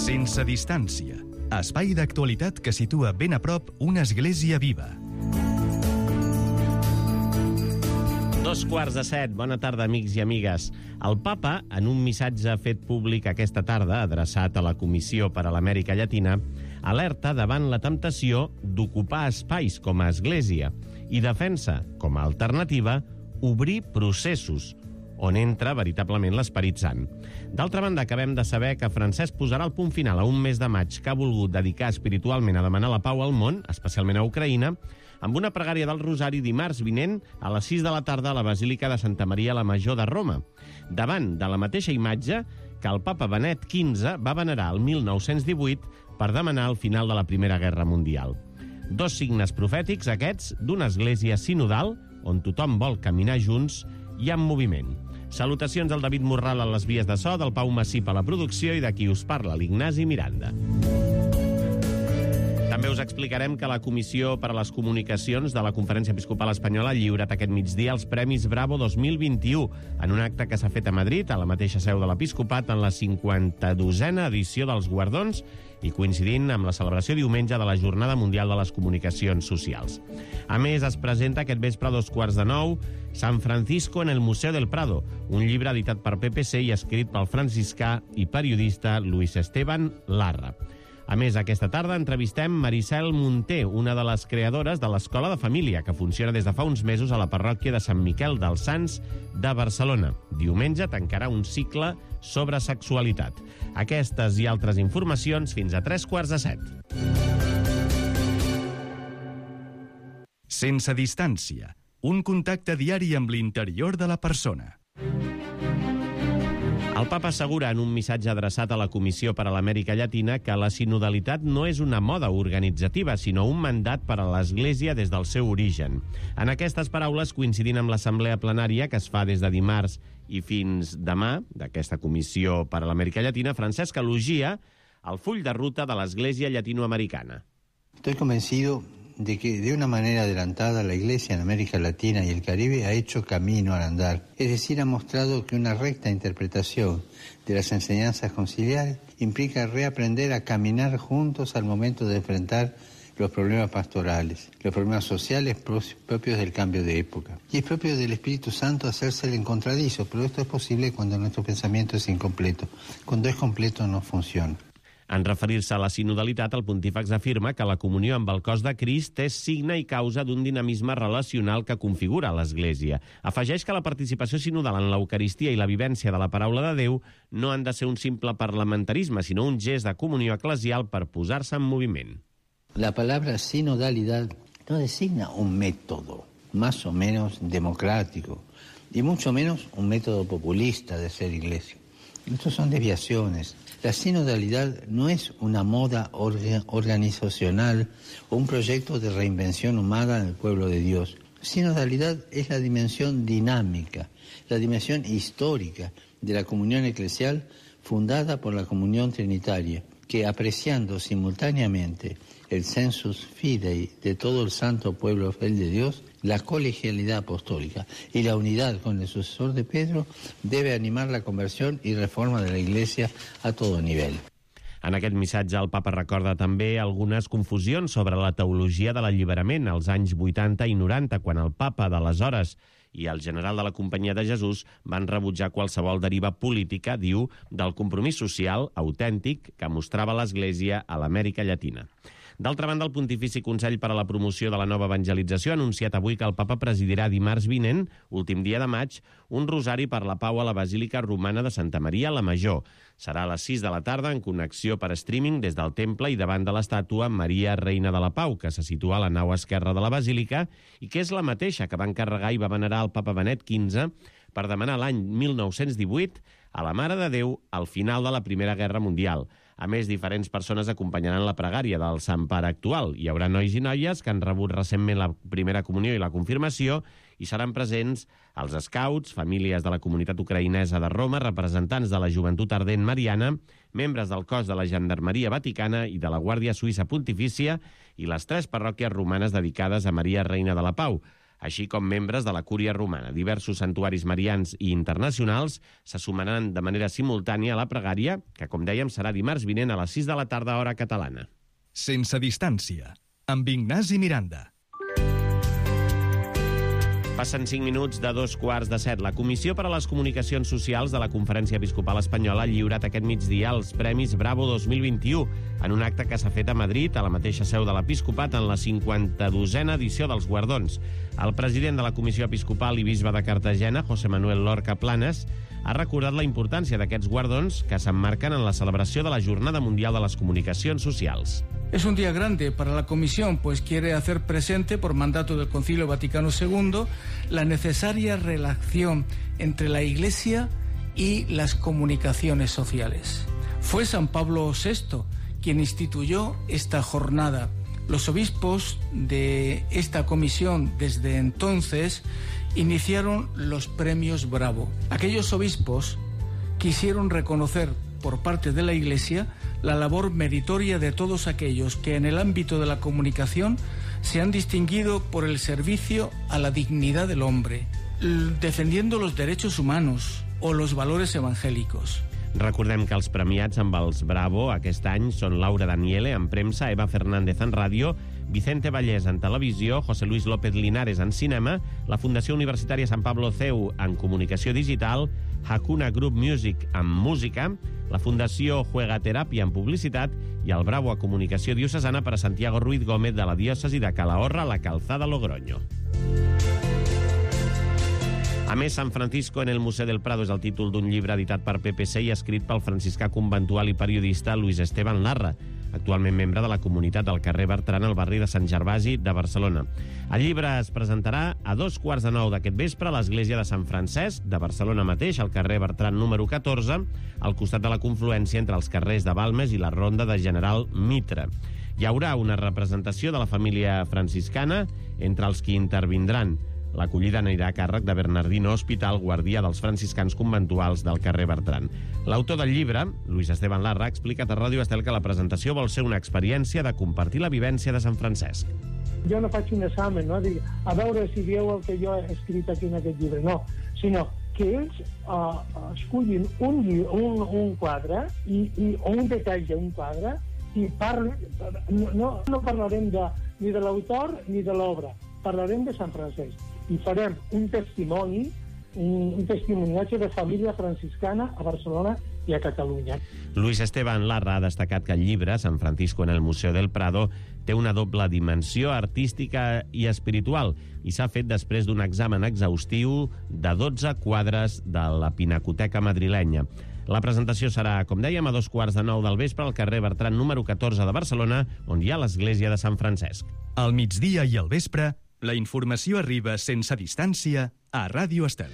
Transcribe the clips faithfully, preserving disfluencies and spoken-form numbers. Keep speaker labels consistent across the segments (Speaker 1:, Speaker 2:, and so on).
Speaker 1: Sense distància. Espai d'actualitat que situa ben a prop una església viva.
Speaker 2: Dos quarts de set. Bona tarda, amics i amigues. El papa, en un missatge fet públic aquesta tarda, adreçat a la Comissió per a l'Amèrica Llatina, alerta davant la temptació d'ocupar espais com a església i defensa, com a alternativa, obrir processos on entra veritablement l'Esperit Sant. D'altra banda, acabem de saber que Francesc posarà el punt final a un mes de maig que ha volgut dedicar espiritualment a demanar la pau al món, especialment a Ucraïna, amb una pregària del Rosari dimarts vinent a les sis de la tarda a la Basílica de Santa Maria la Major de Roma, davant de la mateixa imatge que el papa Benet quinze va venerar el mil nou-cents divuit per demanar el final de la Primera Guerra Mundial. Dos signes profètics, aquests, d'una església sinodal on tothom vol caminar junts i en moviment. Salutacions al David Morral a les vies de so, del Pau Massip a la producció i de qui us parla, l'Ignasi Miranda. També us explicarem que la Comissió per a les Comunicacions de la Conferència Episcopal Espanyola ha lliurat aquest migdia els Premis Bravo dos mil vint-i-u en un acte que s'ha fet a Madrid, a la mateixa seu de l'Episcopat, en la cinquanta-dosena edició dels guardons i coincidint amb la celebració diumenge de la Jornada Mundial de les Comunicacions Socials. A més, es presenta aquest vespre a dos quarts de nou San Francisco en el Museo del Prado, un llibre editat per P P C i escrit pel franciscà i periodista Luis Esteban Larra. A més, aquesta tarda entrevistem Maricel Munté, una de les creadores de l'Escola de Família, que funciona des de fa uns mesos a la parròquia de Sant Miquel dels Sants de Barcelona. Diumenge tancarà un cicle sobre sexualitat. Aquestes i altres informacions fins a tres quarts de set.
Speaker 1: Sense distància. Un contacte diari amb l'interior de la persona.
Speaker 2: El papa assegura en un missatge adreçat a la Comissió per a l'Amèrica Llatina que la sinodalitat no és una moda organitzativa, sinó un mandat per a l'Església des del seu origen. En aquestes paraules, coincidint amb l'assemblea plenària que es fa des de dimarts i fins demà, d'aquesta Comissió per a l'Amèrica Llatina, Francesc elogia el full de ruta de l'Església llatinoamericana.
Speaker 3: Estoy convencido de que de una manera adelantada la Iglesia en América Latina y el Caribe ha hecho camino al andar. Es decir, ha mostrado que una recta interpretación de las enseñanzas conciliares implica reaprender a caminar juntos al momento de enfrentar los problemas pastorales, los problemas sociales propios del cambio de época. Y es propio del Espíritu Santo hacerse el encontradizo, pero esto es posible cuando nuestro pensamiento es incompleto. Cuando es completo no funciona.
Speaker 2: En referir-se a la sinodalitat, el pontífex afirma que la comunió amb el cos de Crist és signe i causa d'un dinamisme relacional que configura l'Església. Afegeix que la participació sinodal en l'Eucaristia i la vivència de la paraula de Déu no han de ser un simple parlamentarisme, sinó un gest de comunió eclesial per posar-se en moviment.
Speaker 3: La palabra sinodalidad no designa un método más o menos democrático y mucho menos un método populista de ser iglesia. Estos son desviaciones. La sinodalidad no es una moda orga- organizacional o un proyecto de reinvención humana en el pueblo de Dios. Sinodalidad es la dimensión dinámica, la dimensión histórica de la comunión eclesial fundada por la comunión trinitaria, que apreciando simultáneamente el sensus fidei de todo el santo pueblo fiel de Dios, la colegialidad apostólica y la unidad con el sucesor de Pedro debe animar la conversión y reforma de la Iglesia a todo nivel.
Speaker 2: En aquest missatge el papa recorda també algunes confusions sobre la teologia de l'alliberament als anys vuitanta i noranta, quan el papa d'aleshores i el general de la Companyia de Jesús van rebutjar qualsevol deriva política, diu, del compromís social autèntic que mostrava l'Església a l'Amèrica Llatina. D'altra banda, el Pontifici Consell per a la Promoció de la Nova Evangelització ha anunciat avui que el papa presidirà dimarts vinent, últim dia de maig, un rosari per la pau a la Basílica Romana de Santa Maria la Major. Serà a les sis de la tarda en connexió per streaming des del temple i davant de l'estàtua Maria Reina de la Pau, que se situa a la nau esquerra de la Basílica i que és la mateixa que va encarregar i va venerar el papa Benet quinze per demanar l'any mil nou-cents divuit a la Mare de Déu al final de la Primera Guerra Mundial. A més, diferents persones acompanyaran la pregària del Sant Pare actual. Hi haurà nois i noies que han rebut recentment la primera comunió i la confirmació i seran presents els scouts, famílies de la comunitat ucraïnesa de Roma, representants de la Joventut Ardent Mariana, membres del cos de la Gendarmeria Vaticana i de la Guàrdia Suïssa Pontifícia i les tres parròquies romanes dedicades a Maria Reina de la Pau. així com membres de la Cúria Romana. Diversos santuaris marians i internacionals se sumaran de manera simultània a la pregària, que, com dèiem, serà dimarts vinent a les sis de la tarda, hora catalana.
Speaker 1: Sense distància, amb Ignasi Miranda.
Speaker 2: Passen cinc minuts de dos quarts de set. La Comissió per a les Comunicacions Socials de la Conferència Episcopal Espanyola ha lliurat aquest migdia els Premis Bravo dos mil vint-i-u en un acte que s'ha fet a Madrid, a la mateixa seu de l'Episcopat, en la cinquanta-dosena edició dels guardons. El president de la Comissió Episcopal i bisbe de Cartagena, José Manuel Lorca Planes, ha recordat la importància d'aquests guardons que s'emmarquen en la celebració de la Jornada Mundial de les Comunicacions Socials.
Speaker 4: Es un día grande para la Comisión, pues quiere hacer presente, por mandato del Concilio Vaticano segundo, la necesaria relación entre la Iglesia y las comunicaciones sociales. Fue San Pablo sexto quien instituyó esta jornada. Los obispos de esta comisión desde entonces iniciaron los premios Bravo. Aquellos obispos quisieron reconocer por parte de la Iglesia la labor meritoria de todos aquellos que en el ámbito de la comunicación se han distinguido por el servicio a la dignidad del hombre, defendiendo los derechos humanos o los valores evangélicos.
Speaker 2: Recordem que els premiats amb els Bravo aquest any són Laura Daniele en premsa, Eva Fernández en ràdio, Vicente Vallès en televisió, José Luis López Linares en cinema, la Fundació Universitària Sant Pablo C E U en comunicació digital, Hakuna Group Music en música, la Fundació Juega Teràpia en publicitat i el Bravo a comunicació diocesana per a Santiago Ruiz Gómez de la diòcesi de Calahorra, la Calzada, Logroño. A més, San Francisco en el Museo del Prado és el títol d'un llibre editat per P P C i escrit pel franciscà conventual i periodista Luis Esteban Larra, actualment membre de la comunitat del carrer Bertran al barri de Sant Gervasi de Barcelona. El llibre es presentarà a dos quarts de nou d'aquest vespre a l'església de Sant Francesc de Barcelona mateix, al carrer Bertran número catorze, al costat de la confluència entre els carrers de Balmes i la ronda de General Mitre. Hi haurà una representació de la família franciscana entre els qui intervindran. L'acollida anirà a càrrec de Bernardino Hospital, guardià dels franciscans conventuals del carrer Bertran. L'autor del llibre, Luis Esteban Larra, ha explicat a Ràdio Estel que la presentació vol ser una experiència de compartir la vivència de Sant Francesc.
Speaker 5: Jo no faig un examen, no? Dic, a veure si dieu el que jo he escrit aquí en aquest llibre, no, sinó que ells uh, escollin un, un, un quadre i, i, o un detall d'un quadre i parlen, no, no parlarem de, ni de l'autor ni de l'obra, parlarem de Sant Francesc i farem un testimoni, un, un testimoniatge de família franciscana a Barcelona i a Catalunya.
Speaker 2: Luis Esteban Larra ha destacat que el llibre, San Francisco en el Museo del Prado, té una doble dimensió artística i espiritual i s'ha fet després d'un examen exhaustiu de dotze quadres de la Pinacoteca madrilenya. La presentació serà, com dèiem, a dos quarts de nou del vespre al carrer Bertran número catorze de Barcelona, on hi ha l'església de Sant Francesc.
Speaker 1: Al migdia i al vespre, la informació arriba sense distància a Ràdio Estel.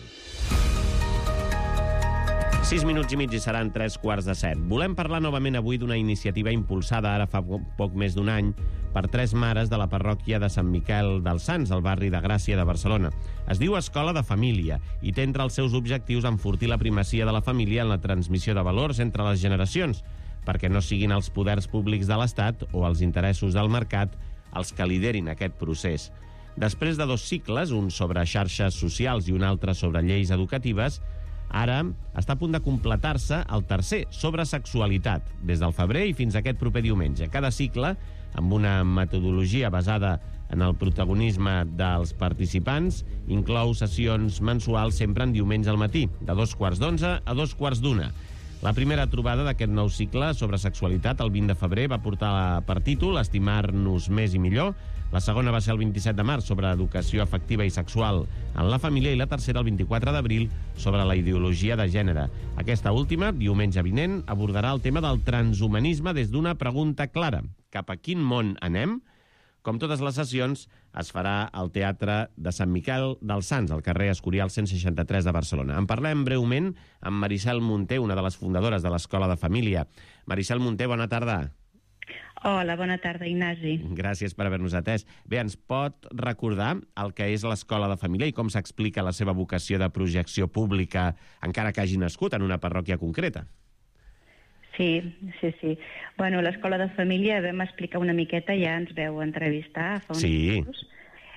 Speaker 2: Sis minuts i mig i seran tres quarts de set. Volem parlar novament avui d'una iniciativa impulsada ara fa poc més d'un any per tres mares de la parròquia de Sant Miquel dels Sants, al barri de Gràcia de Barcelona. Es diu Escola de Família i té entre els seus objectius enfortir la primacia de la família en la transmissió de valors entre les generacions, perquè no siguin els poders públics de l'Estat o els interessos del mercat els que liderin aquest procés. Després de dos cicles, un sobre xarxes socials i un altre sobre lleis educatives, ara està a punt de completar-se el tercer, sobre sexualitat, des del febrer i fins a aquest proper diumenge. Cada cicle, amb una metodologia basada en el protagonisme dels participants, inclou sessions mensuals sempre en diumenge al matí, de dos quarts d'onze a dos quarts d'una. La primera trobada d'aquest nou cicle sobre sexualitat, el vint de febrer, va portar per títol Estimar-nos més i millor. La segona va ser el vint-i-set de març, sobre educació afectiva i sexual en la família, i la tercera, el vint-i-quatre d'abril, sobre la ideologia de gènere. Aquesta última, diumenge vinent, abordarà el tema del transhumanisme des d'una pregunta clara. Cap a quin món anem? Com totes les sessions, es farà al Teatre de Sant Miquel dels Sants, al carrer Escorial cent seixanta-tres de Barcelona. En parlem breument amb Maricel Munté, una de les fundadores de l'Escola de Família. Maricel Munté, bona tarda.
Speaker 6: Hola, bona tarda, Ignasi.
Speaker 2: Gràcies per haver-nos atès. Bé, ens pot recordar el que és l'Escola de Família i com s'explica la seva vocació de projecció pública, encara que hagi nascut en una parròquia concreta?
Speaker 6: Sí, sí, sí. Bueno, l'Escola de Família vam explicar una miqueta, ja ens veu entrevistar fa uns
Speaker 2: sí.
Speaker 6: mesos.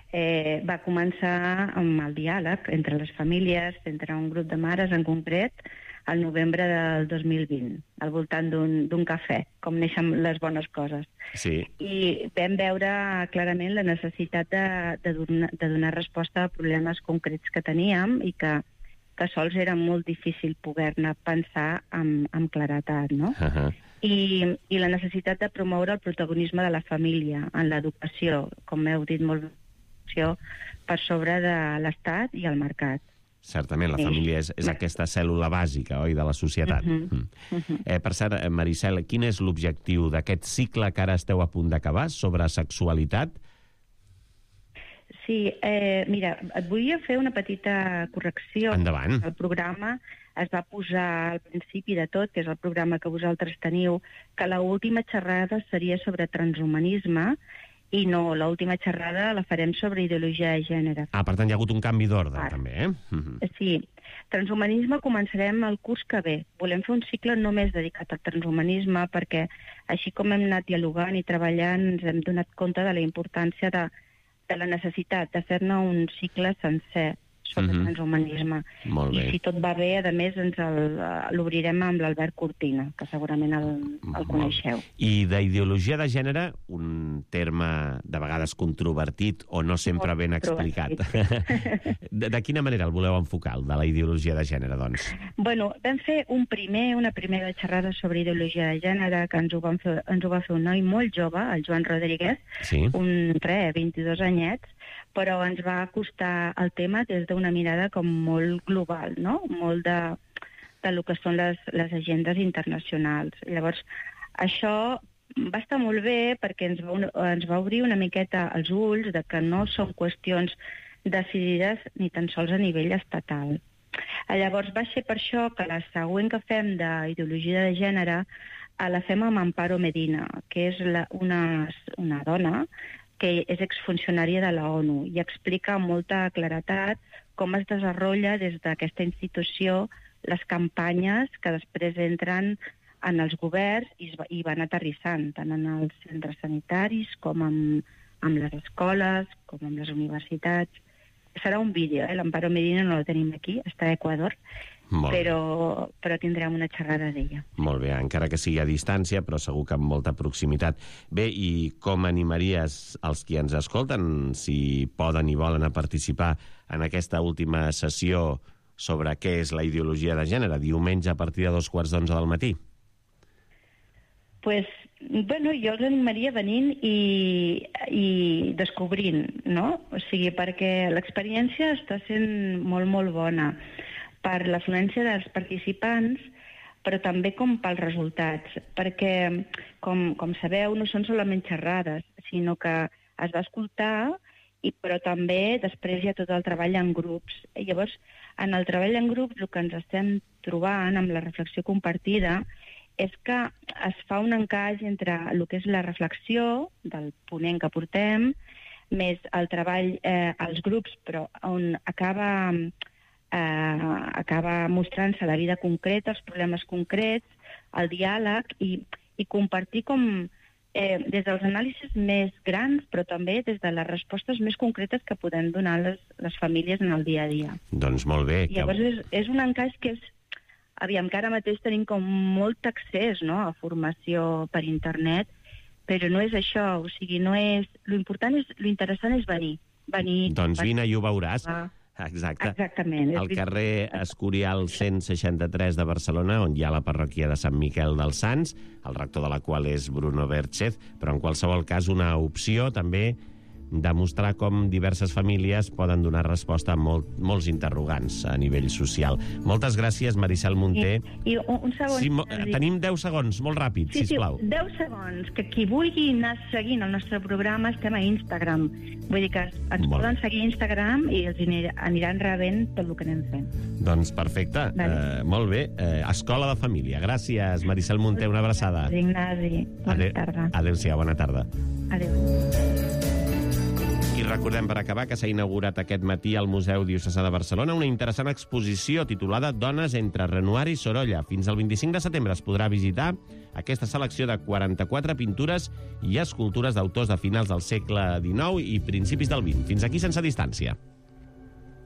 Speaker 6: eh, va començar amb el diàleg entre les famílies, entre un grup de mares en concret, al novembre del dos mil vint, al voltant d'un cafè, com neixen les bones coses.
Speaker 2: Sí.
Speaker 6: I vam veure clarament la necessitat de, de, donar, de donar resposta a problemes concrets que teníem i que, que sols era molt difícil poder-ne pensar amb, amb claretat, no?
Speaker 2: Uh -huh.
Speaker 6: I, I la necessitat de promoure el protagonisme de la família en l'educació, com heu dit molt bé, per sobre de l'Estat i el mercat.
Speaker 2: Certament, la família és, és aquesta cèl·lula bàsica, oi, de la societat. Uh -huh. Mm. Uh -huh. Eh, per cert, Maricel, quin és l'objectiu d'aquest cicle que ara esteu a punt d'acabar sobre sexualitat?
Speaker 6: Sí, eh, mira, et volia fer una petita correcció.
Speaker 2: Endavant.
Speaker 6: El programa es va posar al principi de tot, que és el programa que vosaltres teniu, que l'última xerrada seria sobre transhumanisme, i no, l'última xerrada la farem sobre ideologia de gènere.
Speaker 2: Ah, per tant, hi ha hagut un canvi d'ordre, també, eh?
Speaker 6: Uh-huh. Sí. Transhumanisme començarem el curs que ve. Volem fer un cicle només dedicat al transhumanisme perquè, així com hem anat dialogant i treballant, ens hem donat compte de la importància de, de la necessitat de fer-ne un cicle sencer sobre uh-huh. transhumanisme.
Speaker 2: Molt bé.
Speaker 6: I si tot va bé, a més, ens l'obrirem amb l'Albert Cortina, que segurament el, el coneixeu.
Speaker 2: I d'ideologia de gènere, un terme de vegades controvertit o no sempre ben explicat. de, de quina manera el voleu enfocar, el de la ideologia de gènere, doncs?
Speaker 6: Bueno, vam fer un primer, una primera xerrada sobre ideologia de gènere, que ens ho, van fer, ens ho va fer un noi molt jove, el Joan Rodríguez,
Speaker 2: sí.
Speaker 6: un re, vint-i-dos anyets, però ens va costar el tema des d'una mirada com molt global, no? Molt de, de lo que són les, les agendes internacionals. Llavors, això va estar molt bé perquè ens va, ens va obrir una miqueta els ulls de que no són qüestions decidides ni tan sols a nivell estatal. Llavors va ser per això que la següent que fem d'ideologia de gènere la fem amb Amparo Medina, que és la, una, una dona que és exfuncionària de la ONU i explica amb molta claretat com es desenvolupa des d'aquesta institució les campanyes que després entren en els governs i, es, i van aterrissant, tant en els centres sanitaris com amb, amb les escoles, com amb les universitats. Serà un vídeo, eh? l'Amparo Medina no la tenim aquí, està a Equador, però, però tindrem una xerrada d'ella.
Speaker 2: Molt bé, encara que sigui a distància, però segur que amb molta proximitat. Bé, i com animaries els qui ens escolten, si poden i volen a participar en aquesta última sessió sobre què és la ideologia de gènere, diumenge a partir de dos quarts d'onze del matí?
Speaker 6: Pues, bueno, jo els animaria venint i, i descobrint, no? O sigui, perquè l'experiència està sent molt, molt bona per l'afluència dels participants, però també com pels resultats, perquè, com, com sabeu, no són solament xerrades, sinó que es va escoltar, i, però també després hi ha tot el treball en grups. I llavors, en el treball en grups, el que ens estem trobant amb la reflexió compartida és que es fa un encaix entre el que és la reflexió del ponent que portem, més el treball eh, als grups, però on acaba... Eh, acaba mostrant-se la vida concreta, els problemes concrets, el diàleg i, i compartir com eh, des dels anàlisis més grans, però també des de les respostes més concretes que podem donar les, les famílies en el dia a dia.
Speaker 2: Doncs molt bé.
Speaker 6: I llavors és, és un encaix que és, aviam, que ara mateix tenim com molt accés, no?, a formació per internet, però no és això, o sigui, no és... L'important és, l'interessant és venir. venir
Speaker 2: doncs vine i ho veuràs.
Speaker 6: Ah.
Speaker 2: Exacte.
Speaker 6: Exactament.
Speaker 2: Al carrer Escorial cent seixanta-tres de Barcelona, on hi ha la parròquia de Sant Miquel dels Sants, el rector de la qual és Bruno Berchez, però en qualsevol cas una opció també de mostrar com diverses famílies poden donar resposta a molt, molts interrogants a nivell social. Moltes gràcies, Maricel Munté.
Speaker 6: I, i un, un segon...
Speaker 2: Sí, mo, tenim deu segons, molt ràpid,
Speaker 6: sí,
Speaker 2: sisplau.
Speaker 6: Sí, deu segons, que qui vulgui anar seguint el nostre programa estem a Instagram. Vull dir que ens molt poden seguir a Instagram i els aniran rebent tot el que anem fent.
Speaker 2: Doncs perfecte, vale. uh, molt bé. Uh, Escola de Família. Gràcies, Maricel Munté, una abraçada.
Speaker 6: Ignasi, bona
Speaker 2: Adeu,
Speaker 6: tarda.
Speaker 2: Adéu-siau, bona tarda.
Speaker 6: Adéu.
Speaker 2: I recordem, per acabar, que s'ha inaugurat aquest matí al Museu Diocesà de Barcelona una interessant exposició titulada Dones entre Renoir i Sorolla. Fins al vint-i-cinc de setembre es podrà visitar aquesta selecció de quaranta-quatre pintures i escultures d'autors de finals del segle dinou i principis del vint. Fins aquí Sense Distància.